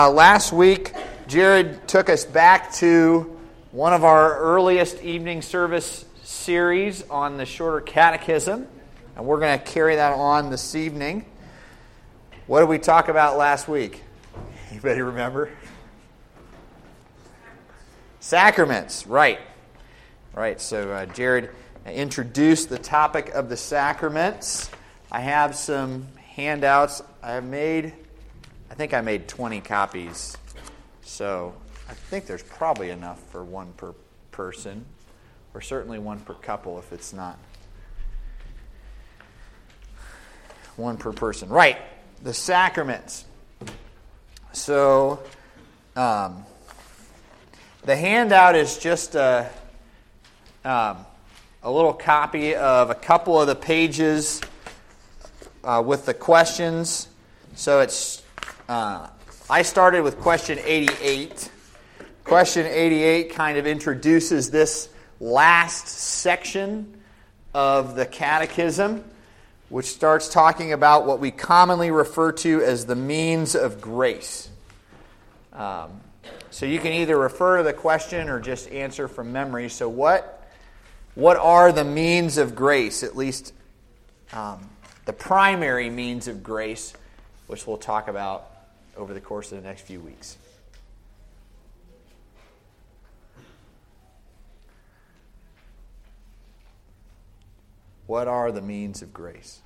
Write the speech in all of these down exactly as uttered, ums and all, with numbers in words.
Uh, last week, Jared took us back to one of our earliest evening service series on the Shorter Catechism, and we're going to carry that on this evening. What did we talk about last week? Anybody remember? Sacraments, right. Right, so uh, Jared introduced the topic of the sacraments. I have some handouts. I have made, I think I made twenty copies. So I think there's probably enough for one per person, or certainly one per couple if it's not one per person. Right, the sacraments. So um, the handout is just a, um, a little copy of a couple of the pages uh, with the questions. So it's uh, I started with question eighty-eight. Question eighty-eight kind of introduces this last section of the catechism, which starts talking about what we commonly refer to as the means of grace. Um, so you can either refer to the question or just answer from memory. So what, what are the means of grace, at least um, the primary means of grace, which we'll talk about over the course of the next few weeks? What are the means of grace?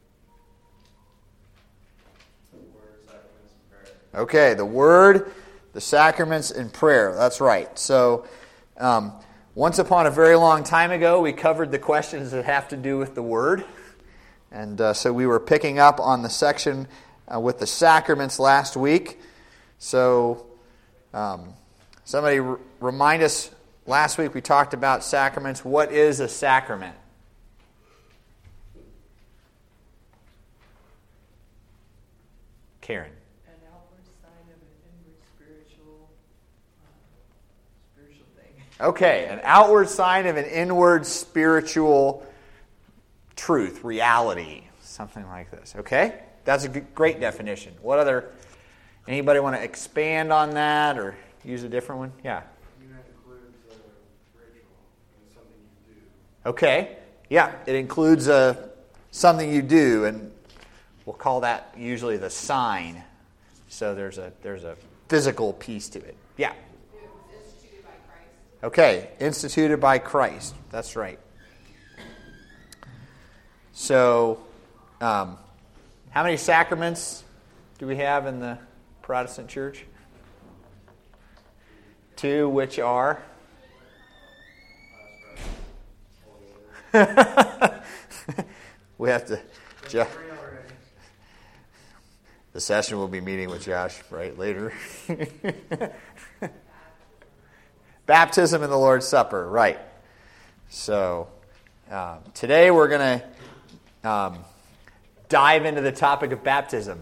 The Word, sacraments, and prayer. Okay, the Word, the sacraments, and prayer. That's right. So, um, once upon a very long time ago, we covered the questions that have to do with the Word. And uh, so we were picking up on the section uh, with the sacraments last week. So, um, somebody r- remind us, last week we talked about sacraments. What is a sacrament? Karen. An outward sign of an inward spiritual, uh, spiritual thing. Okay, an outward sign of an inward spiritual truth, reality, something like this. Okay, that's a good, great definition. What other? Anybody want to expand on that or use a different one? Yeah. I mean, that includes a ritual and something you do. Okay. Yeah, it includes uh, something you do, and we'll call that usually the sign. So there's a there's a physical piece to it. Yeah. Instituted by Christ. Okay, instituted by Christ. That's right. So, um, how many sacraments do we have in the Protestant Church? Two, which are? We have to. Jo- the session will be meeting with Josh right later. Baptism and the Lord's Supper, right. So, um, today we're going to um, dive into the topic of baptism.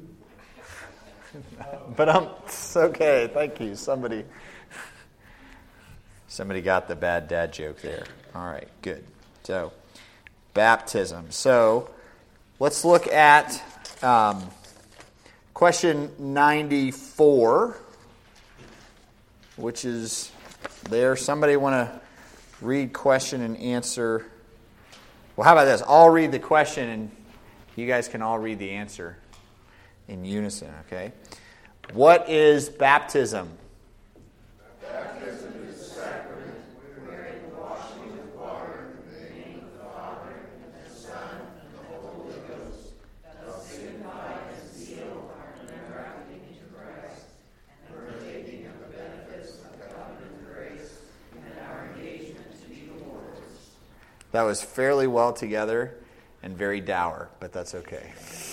But um, it's okay, thank you. Somebody, somebody got the bad dad joke there. All right, good. So, baptism. So, let's look at um, question ninety-four, which is there. Somebody want to read question and answer? Well, how about this? I'll read the question and you guys can all read the answer in unison, okay? What is baptism? Baptism is a sacrament wherein the washing with water in the name of the Father, and the Son, and the Holy Ghost doth signify and seal our engrafting into Christ, and partaking of the benefits of the covenant grace, and our engagement to be the Lord's. That was fairly well together and very dour, but that's okay.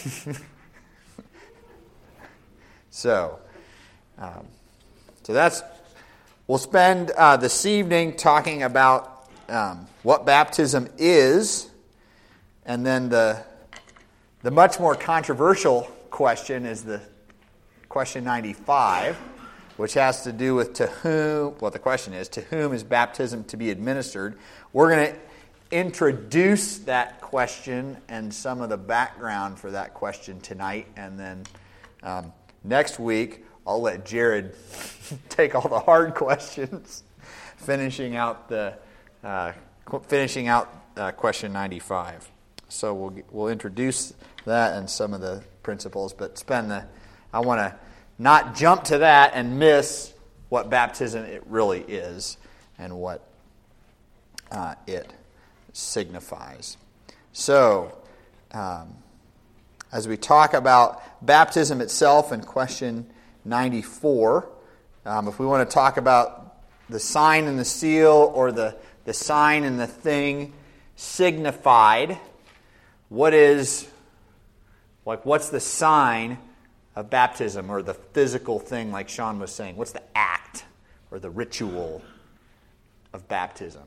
so, um, so that's, we'll spend uh, this evening talking about um, what baptism is, and then the the much more controversial question is the question ninety-five, which has to do with to whom, well, the question is, to whom is baptism to be administered? We're going to introduce that question and some of the background for that question tonight, and then um, next week I'll let Jared take all the hard questions, finishing out the uh, finishing out uh, question ninety-five. So we'll we'll introduce that and some of the principles, but spend the I want to not jump to that and miss what baptism it really is and what uh, it signifies. So, um, as we talk about baptism itself in question ninety-four, um, if we want to talk about the sign and the seal or the, the sign and the thing signified, what is, like, what's the sign of baptism or the physical thing, like Sean was saying? What's the act or the ritual of baptism?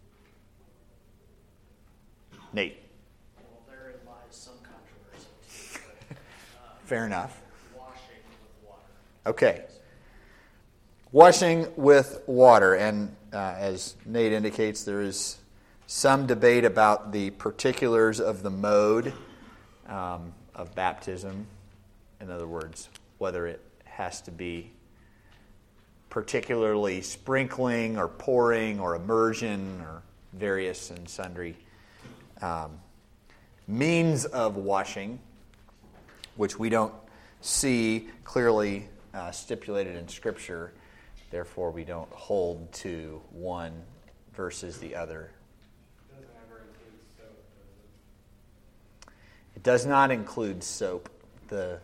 Nate. Well, therein lies some controversy. But, uh, Fair enough. washing with water. Okay. Washing with water. And uh, as Nate indicates, there is some debate about the particulars of the mode um, of baptism. In other words, whether it has to be particularly sprinkling or pouring or immersion or various and sundry um, means of washing, which we don't see clearly uh, stipulated in Scripture. Therefore, we don't hold to one versus the other. It doesn't ever include soap, does it? It does not include soap. The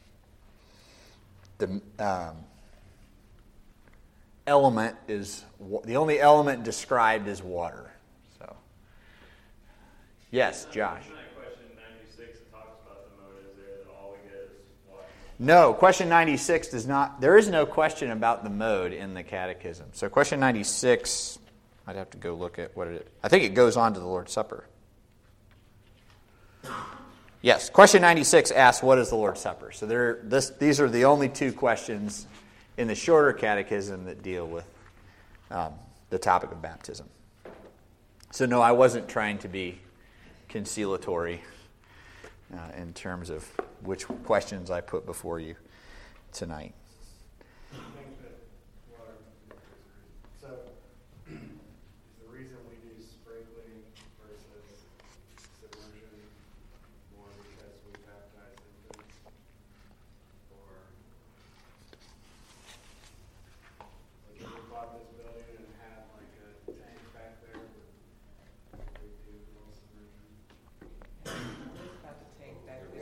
the um, element is the only element described is water. So, yes, Josh. Isn't that question ninety-six that talks about the motives there, that all we get is washing? No, question ninety-six does not. There is no question about the mode in the Catechism. So, question ninety-six, I'd have to go look at what it is. I think it goes on to the Lord's Supper. Yes, question ninety-six asks, what is the Lord's Supper? So there, this, these are the only two questions in the shorter catechism that deal with um, the topic of baptism. So no, I wasn't trying to be conciliatory uh, in terms of which questions I put before you tonight. I think that water is so is the reason we do sprinkling versus submersion more because we baptize infants, or like if we bought this building and had like a tank back there, we do a little submersion. It's about to take back there.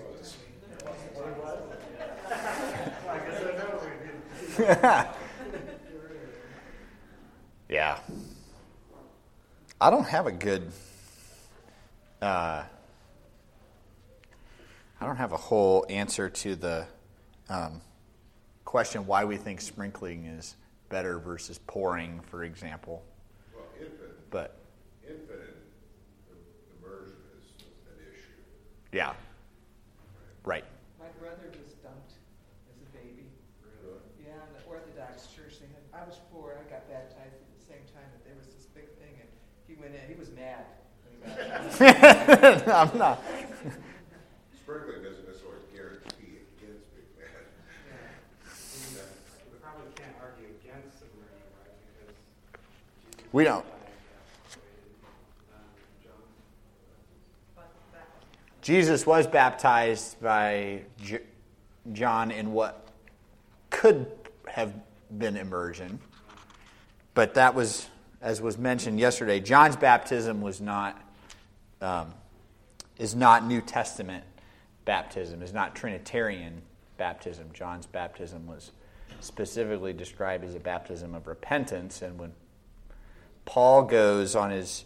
I guess I know we did. Yeah. I don't have a good... Uh, I don't have a whole answer to the um, question why we think sprinkling is better versus pouring, for example. Well, infant, But, infant immersion is an issue. yeah. Right. My brother was dumped as a baby. Really? Yeah, in the Orthodox church, they had, I was four, I got baptized at the same time that there was this big thing, and he went in, he was mad when he got baptized. I'm not. Sprinkling doesn't necessarily guarantee against big bad. Yeah. We probably can't argue against submersion, right? Because Jesus We don't. baptized, um, John. But that- Jesus was baptized by J- John in what could have been immersion, but that was, as was mentioned yesterday, John's baptism was not um, is not New Testament baptism, is not Trinitarian baptism. John's baptism was specifically described as a baptism of repentance, and when Paul goes on his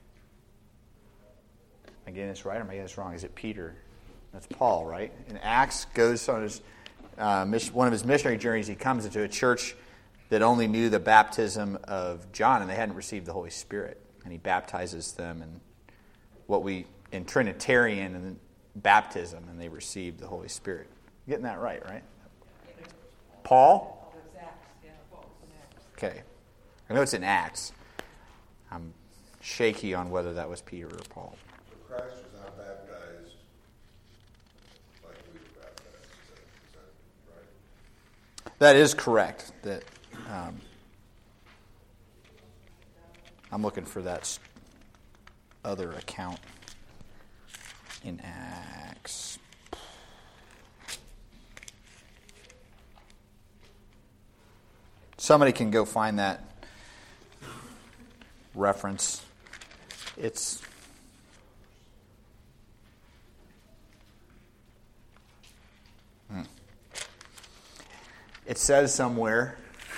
Am I getting this right or am I getting this wrong? Is it Peter? That's Paul, right? In Acts, goes on his uh, mission, one of his missionary journeys. He comes into a church that only knew the baptism of John, and they hadn't received the Holy Spirit. And he baptizes them in what we in Trinitarian and baptism, and they received the Holy Spirit. I'm getting that right, right? Paul? Oh, it was Acts, yeah, well, it was in Acts. Okay. I know it's in Acts. I'm shaky on whether that was Peter or Paul. So Christ was not baptized like we were baptized. Is that, is that right? that is correct. That um, I'm looking for that s- other account in Acts. Somebody can go find that reference. It's hmm. It says somewhere.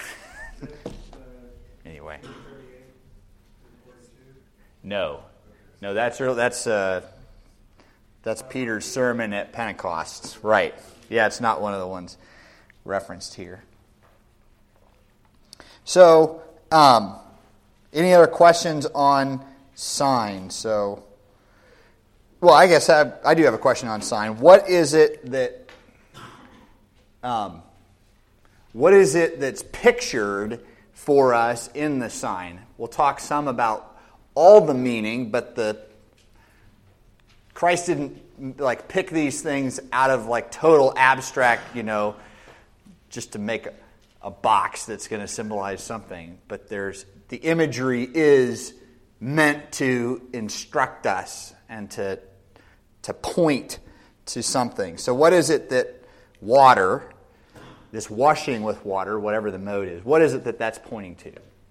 Anyway. No, no, that's real. That's uh, that's Peter's sermon at Pentecost, right? Yeah, it's not one of the ones referenced here. So, um, any other questions on sign? So, well, I guess I, I do have a question on sign. What is it that, um, what is it that's pictured for us in the sign? We'll talk some about all the meaning, but the Christ didn't like pick these things out of like total abstract, you know, just to make a, a box that's going to symbolize something. But there's the imagery is meant to instruct us and to to point to something. So what is it that water, this washing with water, whatever the mode is, what is it that that's pointing to?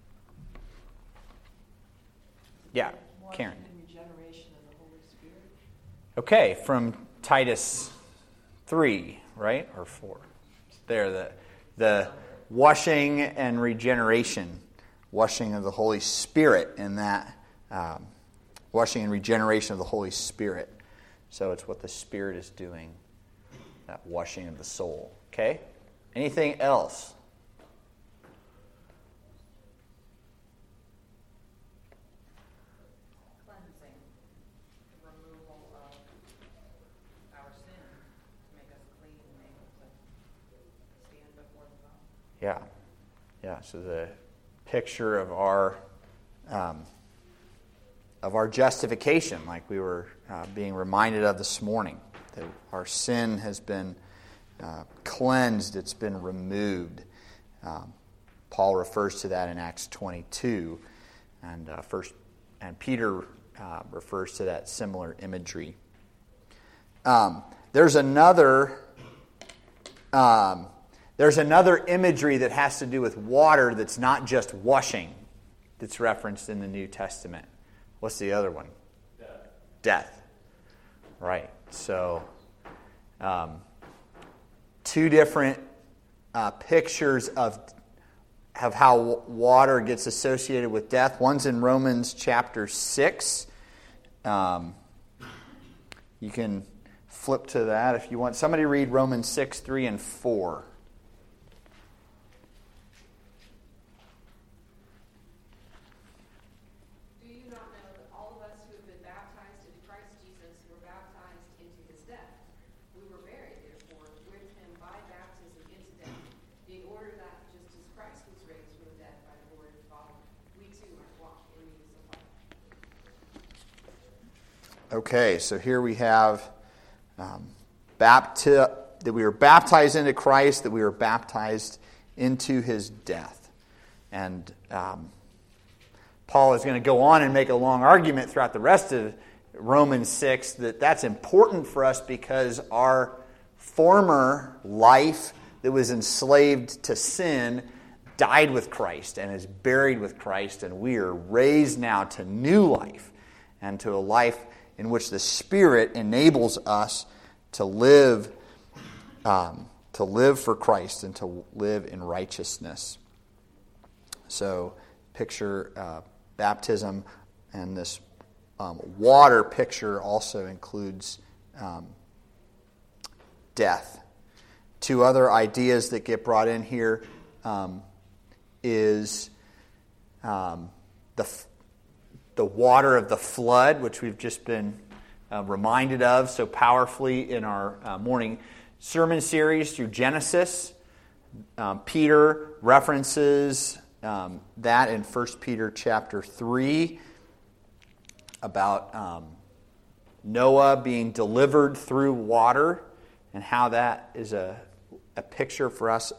Yeah, Karen. And regeneration of the Holy Spirit. Okay, from Titus three, right? Or four. There, the the washing and regeneration, washing of the Holy Spirit in that, um, washing and regeneration of the Holy Spirit. So it's what the Spirit is doing, that washing of the soul. Okay? Anything else? Cleansing, the removal of our sin to make us clean and able to stand before the Father. Yeah. Yeah, so the picture of our um, of our justification, like we were uh, being reminded of this morning, that our sin has been uh, cleansed, it's been removed. Um, Paul refers to that in Acts twenty-two, and uh, first, and Peter uh, refers to that similar imagery. Um, there's another. Um, There's another imagery that has to do with water that's not just washing that's referenced in the New Testament. What's the other one? Death. Death. Right. So, um, two different uh, pictures of, of how w- water gets associated with death. One's in Romans chapter six. Um, you can flip to that if you want. Somebody read Romans six, three, and four. Okay, so here we have um, bapti- that we were baptized into Christ, that we were baptized into His death. And um, Paul is going to go on and make a long argument throughout the rest of Romans six that that's important for us because our former life that was enslaved to sin died with Christ and is buried with Christ, and we are raised now to new life and to a life in which the Spirit enables us to live, um, to live for Christ and to live in righteousness. So, picture uh, baptism, and this um, water picture also includes um, death. Two other ideas that get brought in here um, is um, the the water of the flood, which we've just been uh, reminded of so powerfully in our uh, morning sermon series through Genesis. Um, Peter references um, that in First Peter chapter three about um, Noah being delivered through water and how that is a, a picture for us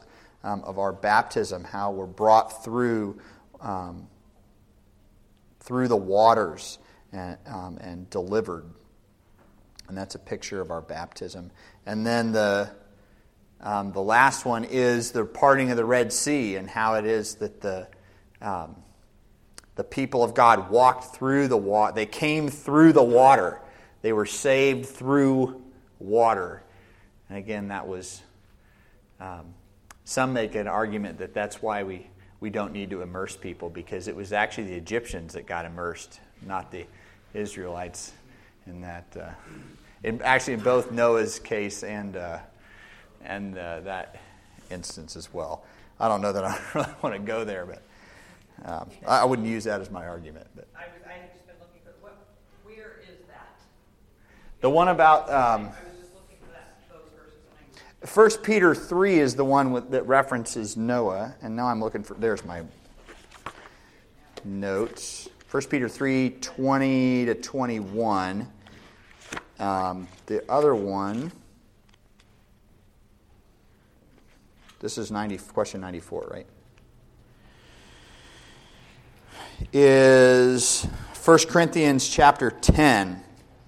um, of our baptism, how we're brought through um, through the waters and, um, and delivered. And that's a picture of our baptism. And then the um, the last one is the parting of the Red Sea, and how it is that the um, the people of God walked through the water. They came through the water. They were saved through water. And again, that was, um, some make an argument that that's why we, we don't need to immerse people, because it was actually the Egyptians that got immersed, not the Israelites. In that, uh, in, actually in both Noah's case and uh, and uh, that instance as well. I don't know that I really want to go there, but um, I, I wouldn't use that as my argument. But I was, I had just been looking for, what, where is that? the one about um, I was just looking for that, those verses. And I- First Peter three is the one with, that references Noah, and now I'm looking for. There's my notes. First Peter three twenty to twenty-one. Um, the other one. This is ninety question ninety-four, right? Is First Corinthians chapter ten.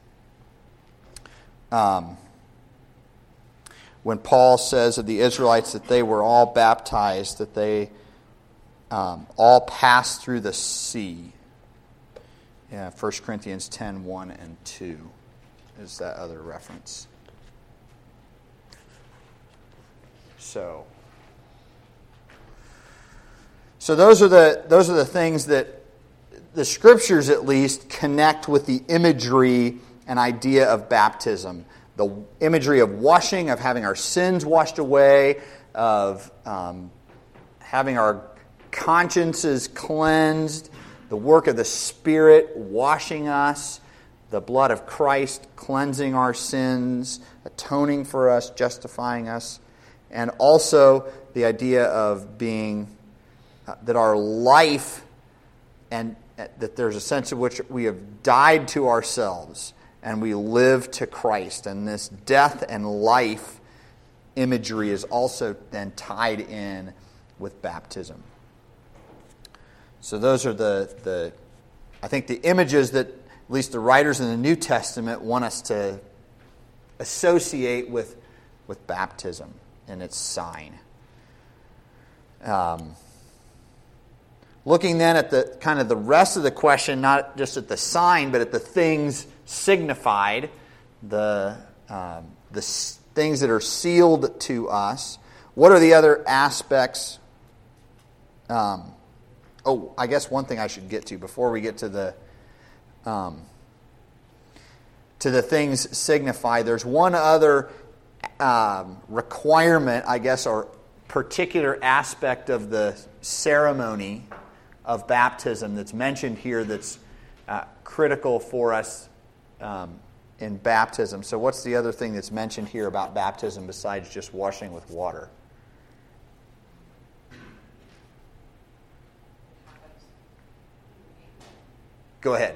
Um, when Paul says of the Israelites that they were all baptized, that they um, all passed through the sea. Yeah, First Corinthians ten, one and two is that other reference. So, so those are the those are the things that the Scriptures at least connect with the imagery and idea of baptism. The imagery of washing, of having our sins washed away, of um, having our consciences cleansed, the work of the Spirit washing us, the blood of Christ cleansing our sins, atoning for us, justifying us, and also the idea of being, uh, that our life, and uh, that there's a sense in which we have died to ourselves and we live to Christ. And this death and life imagery is also then tied in with baptism. So those are the, the I think the images that at least the writers in the New Testament want us to associate with, with baptism and its sign. Um, looking then at the kind of the rest of the question, not just at the sign, but at the things signified, the um, the s- things that are sealed to us. What are the other aspects? Um, oh, I guess one thing I should get to before we get to the um, to the things signified. There's one other um, requirement, I guess, or particular aspect of the ceremony of baptism that's mentioned here that's uh, critical for us um, in baptism. So what's the other thing that's mentioned here about baptism besides just washing with water? Go ahead.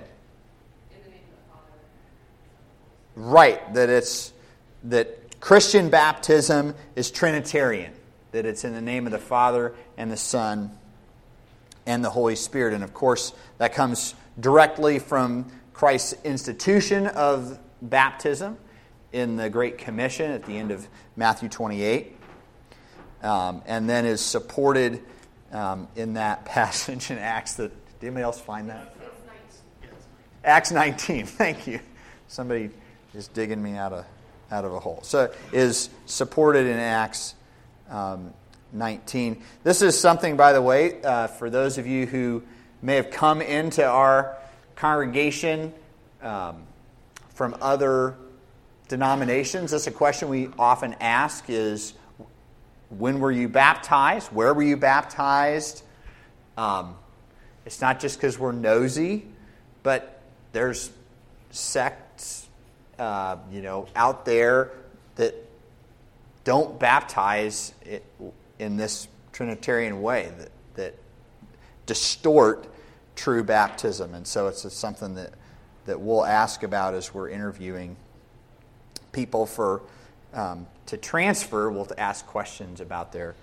Right, that it's that Christian baptism is Trinitarian, that it's in the name of the Father and the Son and the Holy Spirit. And of course, that comes directly from Christ's institution of baptism in the Great Commission at the end of Matthew twenty-eight, um, and then is supported um, in that passage in Acts. That, did anybody else find that? Acts nineteen, thank you. Somebody is digging me out of out of a hole. So is supported in Acts um, nineteen. This is something, by the way, uh, for those of you who may have come into our congregation um, from other denominations. That's a question we often ask is, when were you baptized? Where were you baptized? Um, it's not just because we're nosy, but there's sects, uh, you know, out there that don't baptize it in this Trinitarian way, that, that distort true baptism. And so it's something that, that we'll ask about as we're interviewing people for um, to transfer. We'll ask questions about their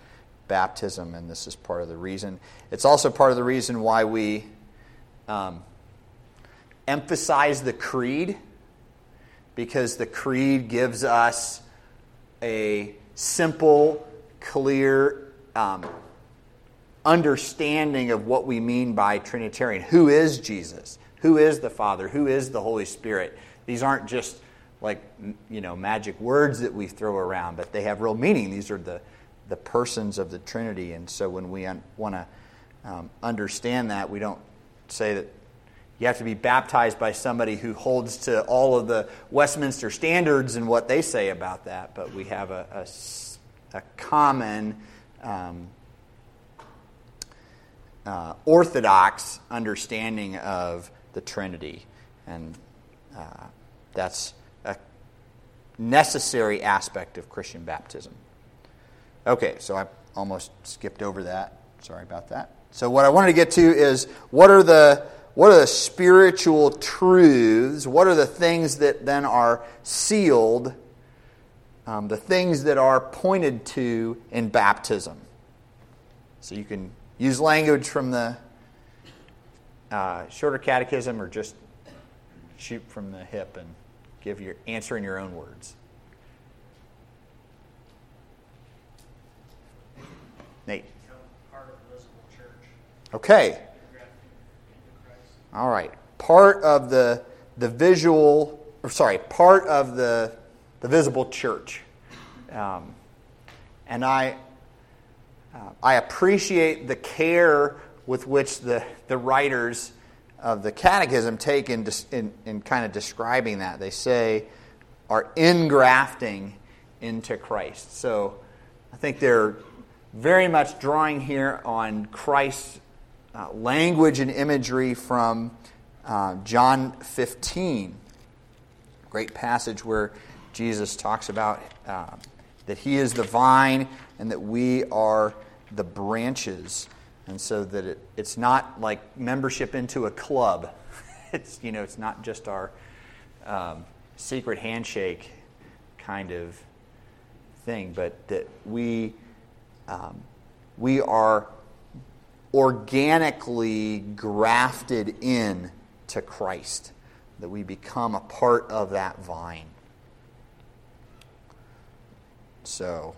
baptism, and this is part of the reason. It's also part of the reason why we um, emphasize the creed, because the creed gives us a simple, clear um, understanding of what we mean by Trinitarian. Who is Jesus? Who is the Father? Who is the Holy Spirit? These aren't just like, you know, magic words that we throw around, but they have real meaning. These are the, the persons of the Trinity. And so when we un- want to um, understand that, we don't say that you have to be baptized by somebody who holds to all of the Westminster standards and what they say about that, but we have a, a s- a common um, uh, orthodox understanding of the Trinity. And uh, that's a necessary aspect of Christian baptism. Okay, so I almost skipped over that. Sorry about that. So what I wanted to get to is what are the what are the spiritual truths? What are the things that then are sealed? Um, the things that are pointed to in baptism. So you can use language from the uh, shorter catechism, or just shoot from the hip and give your answer in your own words. Nate. Become part of the visible church. Okay. Grafted into Christ. All right. Part of the the visual, or sorry, part of the the visible church, um, and I uh, I appreciate the care with which the the writers of the Catechism take in, in, in kind of describing that. They say, are ingrafting into Christ. So I think they're very much drawing here on Christ's uh, language and imagery from uh, John fifteen. Great passage where Jesus talks about uh, that He is the vine and that we are the branches. And so that it, it's not like membership into a club. It's, you know, it's not just our um, secret handshake kind of thing, but that we um, we are organically grafted in to Christ, that we become a part of that vine. So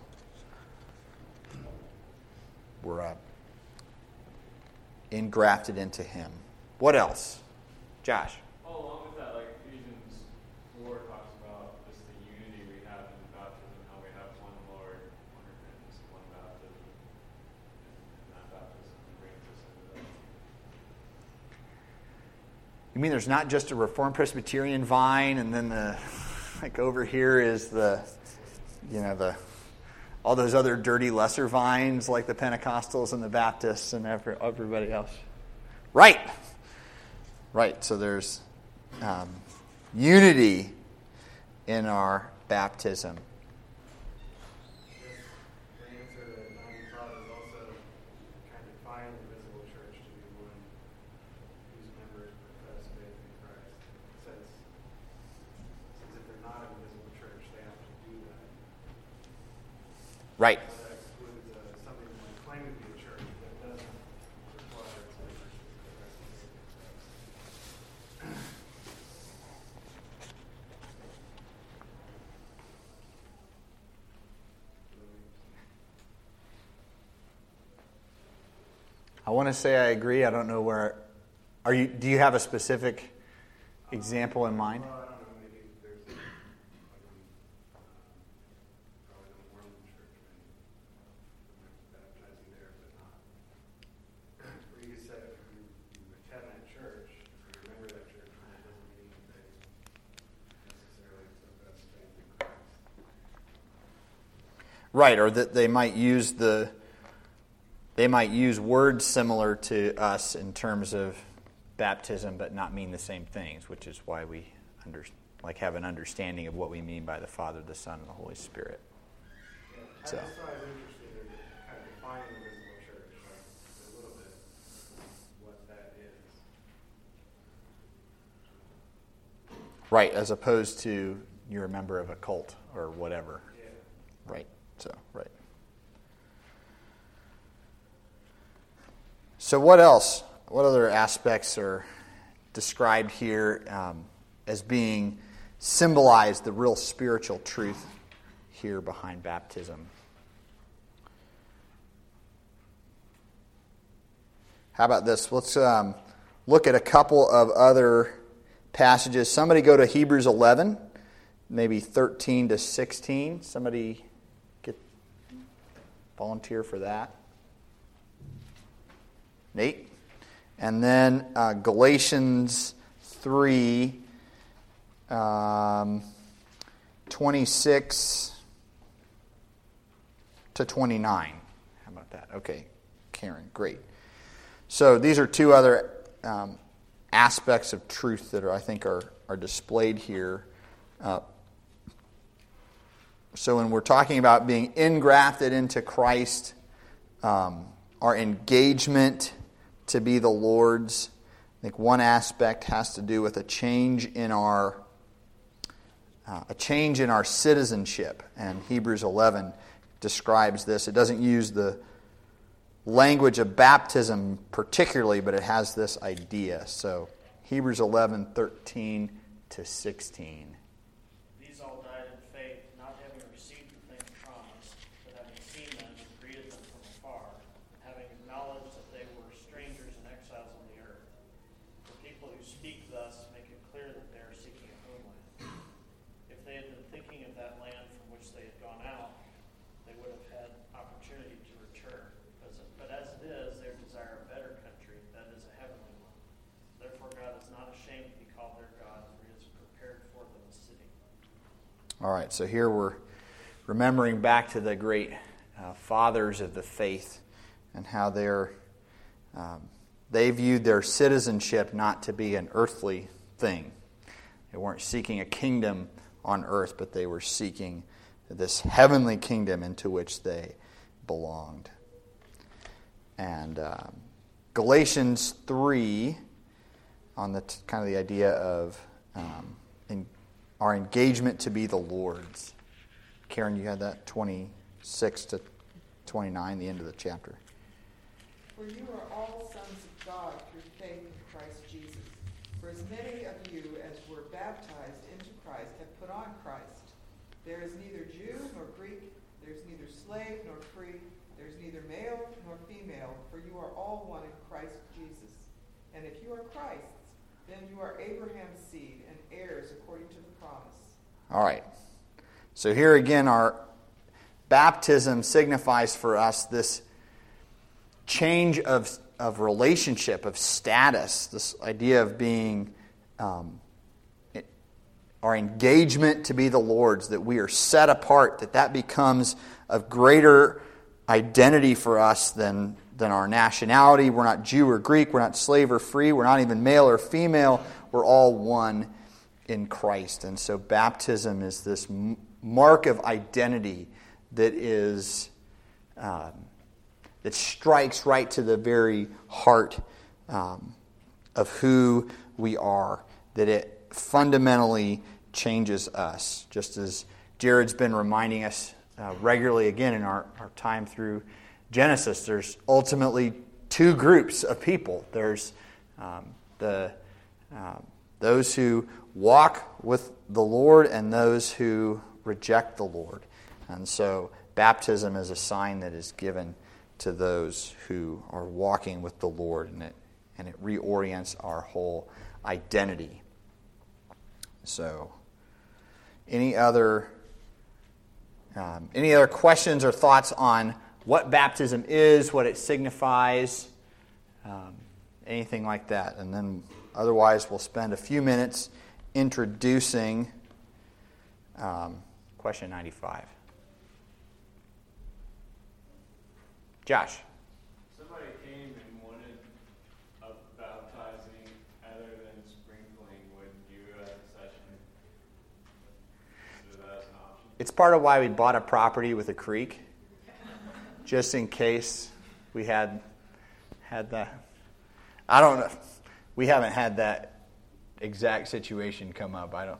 we're up. Engrafted into Him. What else? Josh? Oh, along with that, like Ephesians four talks about just the unity we have in baptism, how we have one Lord, one repentance, one baptism, and that baptism brings us into that. You mean there's not just a Reformed Presbyterian vine, and then the like over here is the, you know, the all those other dirty lesser vines like the Pentecostals and the Baptists and every, everybody else? Right. Right. So there's um, unity in our baptism. The answer that Nani brought is also kind of define the visible church to be one whose members profess faith in Christ. Since, since if they're not in the visible church, they have to do that. Right. So that excludes uh, something that might claim to be a church that doesn't require its members to profess faith in Christ. I want to say I agree. I don't know where. Are you? Do you have a specific example in mind? Well, I don't know, maybe there's like um, probably the Mormon church, maybe baptizing there, but not. Where you said if you, you attend that church, if you remember that church, then it doesn't mean that they necessarily profess faith in Christ. Right, or that they might use the they might use words similar to us in terms of baptism, but not mean the same things, which is why we under, like have an understanding of what we mean by the Father, the Son, and the Holy Spirit. Yeah. So. I just thought it was interesting to kind of define the visible church, like a little bit what that is. Right, as opposed to you're a member of a cult or whatever. Yeah. Right, so, right. So what else? What other aspects are described here um, as being symbolized, the real spiritual truth here behind baptism? How about this? Let's um, look at a couple of other passages. Somebody go to Hebrews eleven, maybe thirteen to sixteen. Somebody get volunteer for that. Nate? And then uh, Galatians three, um, twenty-six to twenty-nine. How about that? Okay, Karen, great. So these are two other um, aspects of truth that are, I think are, are displayed here. Uh, so when we're talking about being engrafted into Christ, um, our engagement to be the Lord's, I think one aspect has to do with a change in our uh, a change in our citizenship, and Hebrews eleven describes this. It doesn't use the language of baptism particularly, but it has this idea. So Hebrews eleven, thirteen to sixteen. These all died in faith, not having received the things promised, but having seen them and greeted them from afar, and having acknowledged that they were strangers and exiles on the earth. The people who speak thus make it clear that they are seeking a homeland. If they had been thinking of that land from which they had gone out, they would have had opportunity to return. But as it is, they desire a better country, that is a heavenly one. Therefore God is not ashamed to be called their God, for he has prepared for them a city. All right, so here we're remembering back to the great uh, fathers of the faith and how they're um, they viewed their citizenship not to be an earthly thing. They weren't seeking a kingdom on earth, but they were seeking this heavenly kingdom into which they belonged. And um, Galatians three, on the t- kind of the idea of um, in our engagement to be the Lord's. Karen, you had that twenty-six to twenty-nine, the end of the chapter. For you are all sons of God through faith in Christ Jesus. For as many of you as were baptized into Christ have put on Christ. There is neither Jew nor Greek, there is neither slave nor free, there is neither male nor female, for you are all one in Christ Jesus. And if you are Christ's, then you are Abraham's seed and heirs according to the promise. All right. So here again, our baptism signifies for us this change of, of relationship, of status, this idea of being, um, it, our engagement to be the Lord's, that we are set apart, that that becomes of greater identity for us than, than our nationality. We're not Jew or Greek, we're not slave or free, we're not even male or female, we're all one in Christ. And so baptism is this m- mark of identity that is um, that strikes right to the very heart um, of who we are, that it fundamentally changes us. Just as Jared's been reminding us uh, regularly again in our, our time through Genesis, there's ultimately two groups of people. There's um, the uh, those who walk with the Lord and those who reject the Lord. And so baptism is a sign that is given to those who are walking with the Lord, and it and it reorients our whole identity. So, any other um, any other questions or thoughts on what baptism is, what it signifies, um, anything like that? And then, otherwise, we'll spend a few minutes introducing um, question ninety-five. Josh. Somebody came and wanted a baptizing other than sprinkling. Would you as a session consider that as an option? It's part of why we bought a property with a creek, just in case we had had that. I don't know. We haven't had that exact situation come up. I don't.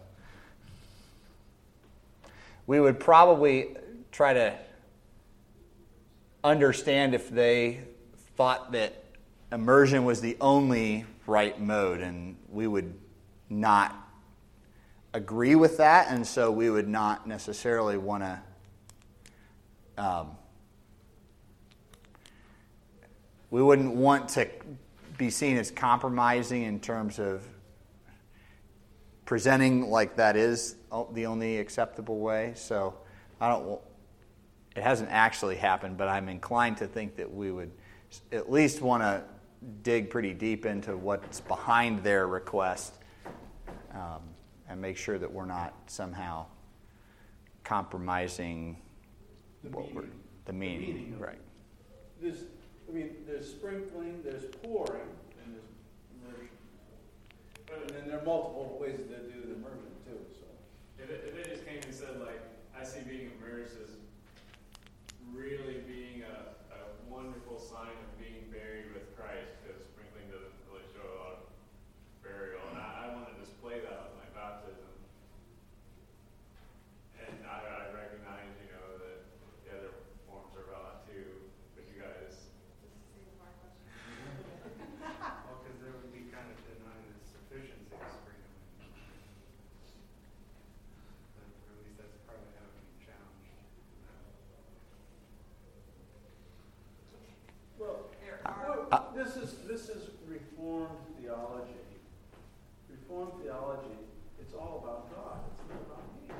We would probably try to understand if they thought that immersion was the only right mode, and we would not agree with that, and so we would not necessarily want to um, we wouldn't want to be seen as compromising in terms of presenting like that is the only acceptable way. So I don't. It hasn't actually happened, but I'm inclined to think that we would at least want to dig pretty deep into what's behind their request, um, and make sure that we're not somehow compromising The what meaning. we're the meaning, The meaning of right? There's, I mean, there's sprinkling, there's pouring, and there's immersion. And then there are multiple ways to do the immersion too. So If it, if it just came and said, like, I see being immersed as really being a, a wonderful sign of being buried with Christ, because sprinkling doesn't really show a lot of burial, and I, I want to display that with my baptism. And I, I recognize, you know, that the other forms are valid too, but you guys. Well, because there would be kind of denying the sufficiency of sprinkling. Or at least that's probably how it would be challenged. well, There well, are, this is this is Reformed theology. Reformed theology, it's all about God. It's not about me.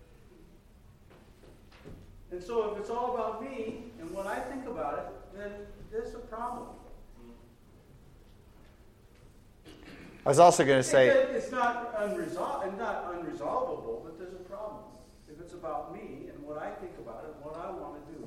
And so if it's all about me and what I think about it, then there's a problem. I was also going to say, It- it's not unresol- not unresolvable, but there's a problem. If it's about me and what I think about it, what I want to do,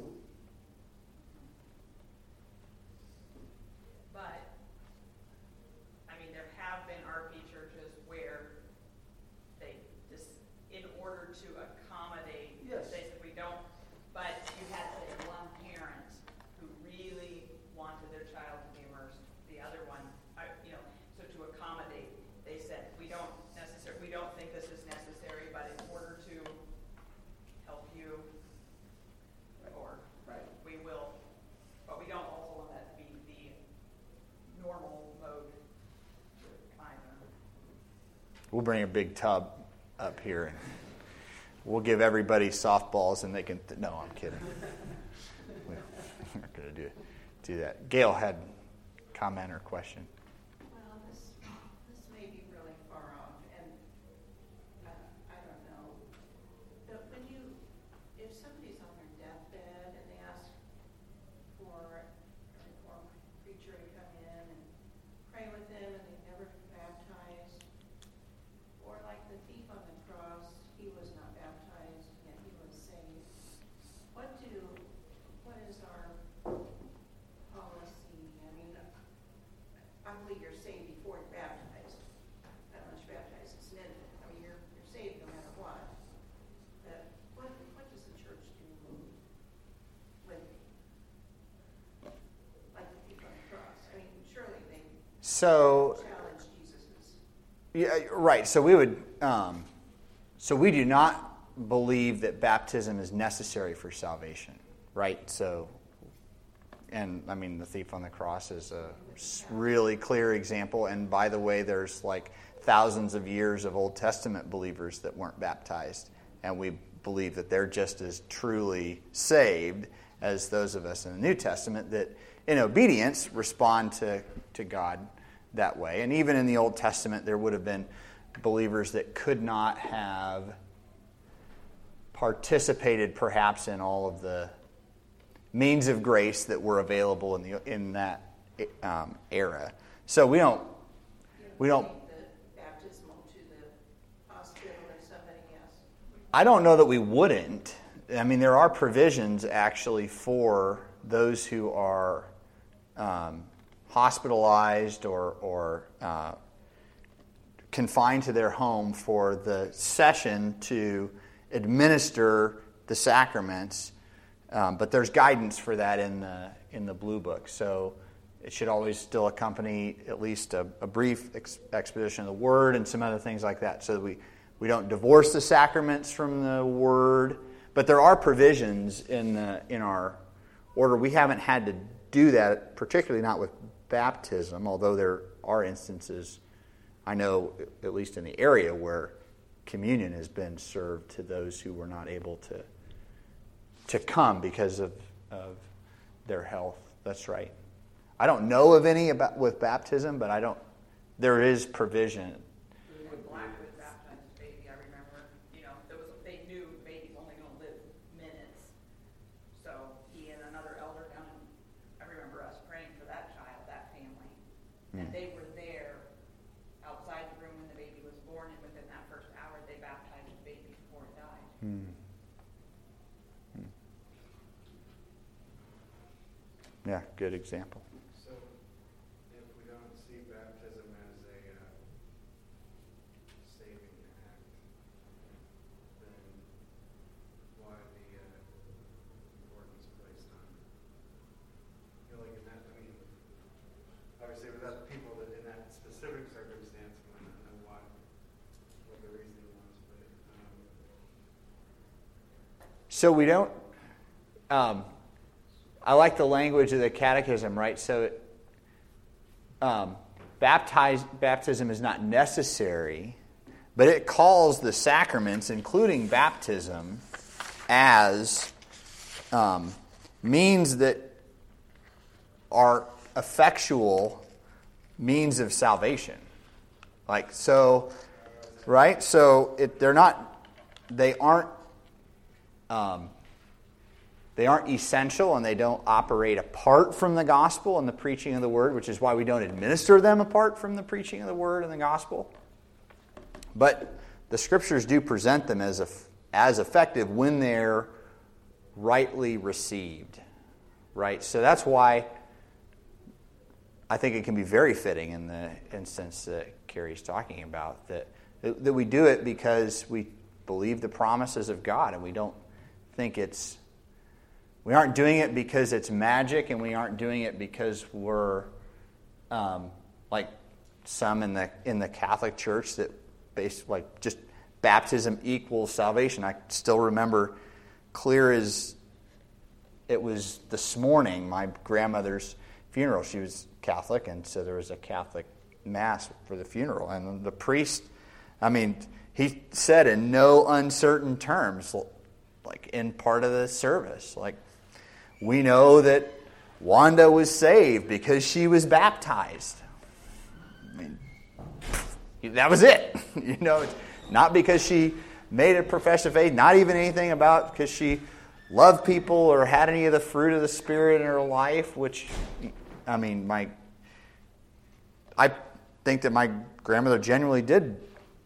but, I mean, there have been R P churches where they just, in order to accommodate, Yes. they said we don't, but you had, say, one parent who really wanted their child to be immersed, the other one, I, you know, so to accommodate, they said, we don't necessarily, we don't think this is necessary, but in order to help you, or right? we will, but we don't also want that to be the normal mode either. we'll bring a big tub up here and we'll give everybody softballs and they can. Th- no, I'm kidding. We're not going to do do that. Gail had a comment or question. Well, this, this may be really far off, and uh, I don't know. But when you, if somebody's on their deathbed and they ask for a reformed preacher to come in and pray with them and they've never been baptized, or like the thief on the cross, he was not baptized, yet he was saved. What do, what is our policy? I mean, I believe you're saved before you're baptized. I don't know if you're baptized as an infant. I mean, you're, you're saved no matter what. But what, what does the church do with, like the thief on the cross? I mean, surely they So, challenge Jesus's. yeah, right. So we would. Um, so we do not believe that baptism is necessary for salvation, right? So, and I mean, the thief on the cross is a really clear example. And by the way, there's like thousands of years of Old Testament believers that weren't baptized, and we believe that they're just as truly saved as those of us in the New Testament that, in obedience, respond to to God that way. And even in the Old Testament, there would have been believers that could not have participated perhaps in all of the means of grace that were available in the in that um, era. So we don't we don't Take the baptismal to the hospital or somebody else. I don't know that we wouldn't. I mean, there are provisions actually for those who are um, hospitalized or or uh, confined to their home for the session to administer the sacraments, um, but there's guidance for that in the in the Blue Book. So it should always still accompany at least a, a brief ex- exposition of the Word and some other things like that, so that we we don't divorce the sacraments from the Word. But there are provisions in the in our order. We haven't had to do that, particularly not with baptism, although there are instances, I know, at least in the area, where communion has been served to those who were not able to to come because of, of their health. That's right. I don't know of any about with baptism, but I don't. There is provision. When Blackwood baptized the baby, I remember, you know, there was they knew the baby's only going to live minutes, so he and another elder down in, I remember us praying for that child, that family, and Mm. they were there outside the room when the baby was born, and within that first hour, they baptized the baby before it died. Hmm. Hmm. Yeah, good example. So, if we don't see baptism as a uh, saving act, then why the uh, importance placed on it? I feel like in that, I mean, obviously without people that in that specific circumstance, we might not know why, what the reasoning was, but um, So we don't. Um, I like the language of the Catechism, right? So, um, baptize, baptism is not necessary, but it calls the sacraments, including baptism, as um, means that are effectual means of salvation. Like so, right? So it, they're not. They aren't. Um, They aren't essential, and they don't operate apart from the gospel and the preaching of the word, which is why we don't administer them apart from the preaching of the word and the gospel. But the scriptures do present them as, a, as effective when they're rightly received, right? So that's why I think it can be very fitting in the instance that Carrie's talking about, that, that we do it because we believe the promises of God, and we don't think it's We aren't doing it because it's magic, and we aren't doing it because we're um, like some in the in the Catholic Church that based like just baptism equals salvation. I still remember clear as it was this morning, my grandmother's funeral. She was Catholic, and so there was a Catholic mass for the funeral, and the priest, I mean, he said in no uncertain terms, like in part of the service, like, we know that Wanda was saved because she was baptized. I mean, that was it. You know, not because she made a profession of faith, not even anything about because she loved people or had any of the fruit of the Spirit in her life, which, I mean, my, I think that my grandmother genuinely did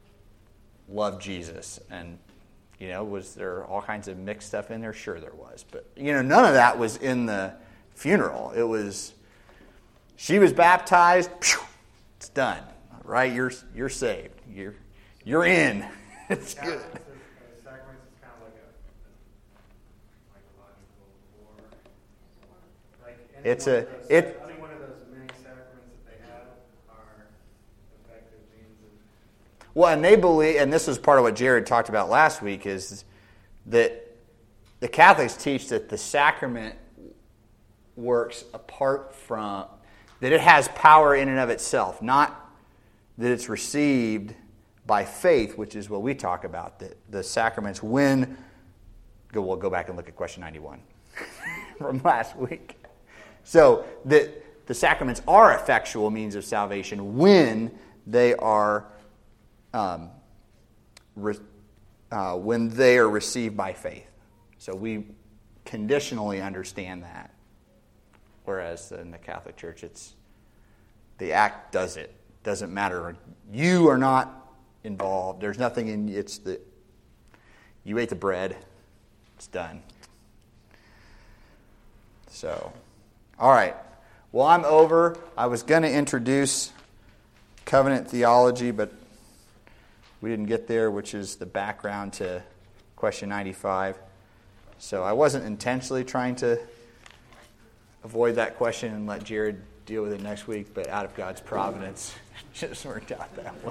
love Jesus. And You know, was there all kinds of mixed stuff in there? Sure there was. But, you know, none of that was in the funeral. It was, she was baptized, phew, it's done, right? You're you're saved. You're you're in. It's good. Sacraments is kind of like a psychological war. Like any It's one a- of those, it- any one of those many sacraments that they have are effective means of. Well, and they believe, and this is part of what Jared talked about last week, is that the Catholics teach that the sacrament works apart from, that it has power in and of itself, not that it's received by faith, which is what we talk about, that the sacraments, when, go, we'll go back and look at question ninety-one from last week. So that the sacraments are effectual means of salvation when they are Um, re, uh, when they are received by faith. So we conditionally understand that. Whereas in the Catholic Church, it's the act does it. Doesn't matter. You are not involved. There's nothing in it's the you ate the bread. It's done. So, all right. Well, I'm over. I was going to introduce covenant theology, but we didn't get there, which is the background to question ninety-five. So I wasn't intentionally trying to avoid that question and let Jared deal with it next week, but out of God's providence, it just worked out that way.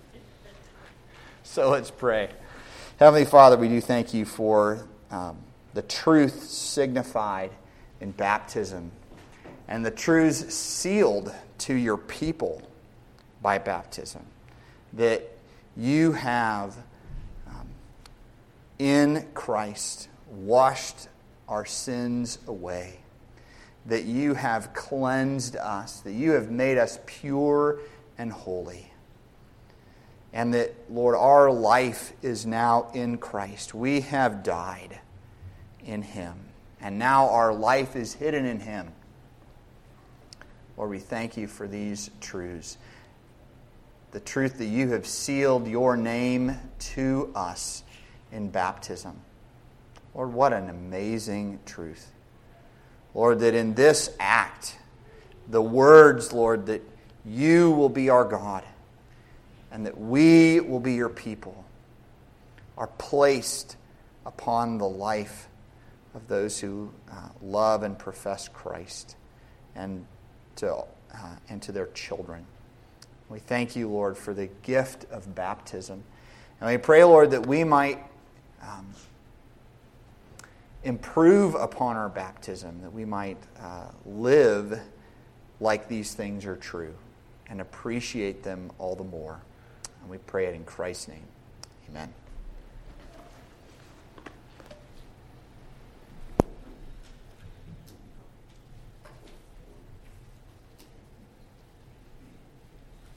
So let's pray. Heavenly Father, we do thank you for um, the truth signified in baptism and the truths sealed to your people by baptism. That you have, um, in Christ, washed our sins away. That you have cleansed us. That you have made us pure and holy. And that, Lord, our life is now in Christ. We have died in Him. And now our life is hidden in Him. Lord, we thank you for these truths. The truth that you have sealed your name to us in baptism. Lord, what an amazing truth. Lord, that in this act, the words, Lord, that you will be our God and that we will be your people are placed upon the life of those who uh, love and profess Christ and to, uh, and to their children. We thank you, Lord, for the gift of baptism. And we pray, Lord, that we might um, improve upon our baptism, that we might uh, live like these things are true and appreciate them all the more. And we pray it in Christ's name. Amen.